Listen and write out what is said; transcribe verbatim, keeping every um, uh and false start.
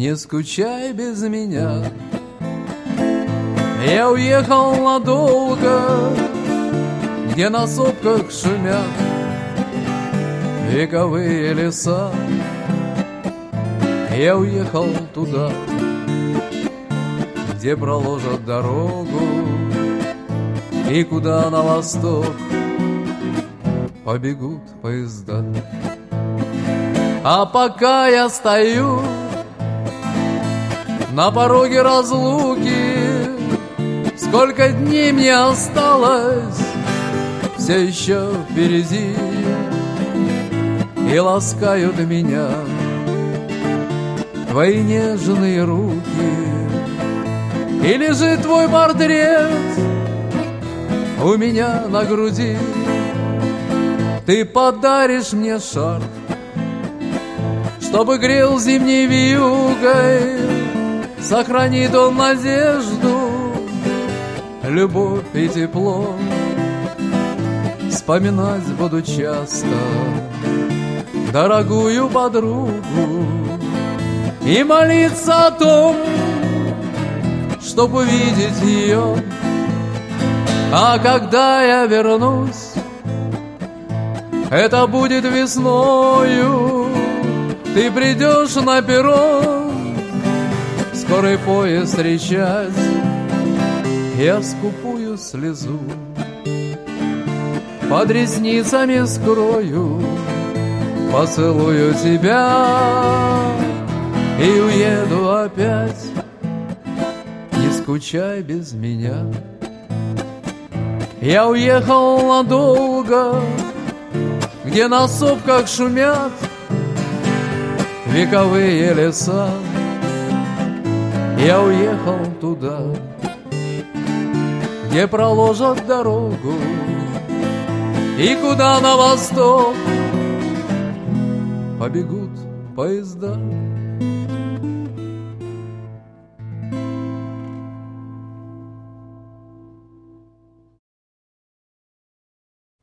не скучай без меня. Я уехал надолго, где на сопках шумят вековые леса. Я уехал туда, где проложат дорогу, и куда на восток побегут поезда. А пока я стою на пороге разлуки, сколько дней мне осталось, все еще впереди, и ласкают меня твои нежные руки, и лежит твой портрет у меня на груди. Ты подаришь мне шарф, чтобы грел зимней вьюгой, сохранит он надежду, любовь и тепло. Вспоминать буду часто дорогую подругу и молиться о том, чтоб увидеть ее. А когда я вернусь, это будет весною, ты придешь на перрон, скорый поезд встречать, я скупую слезу под ресницами скрою, поцелую тебя и уеду опять. Не скучай без меня. Я уехал надолго, где на сопках шумят вековые леса. Я уехал туда, где проложат дорогу, и куда на восток побегут поезда.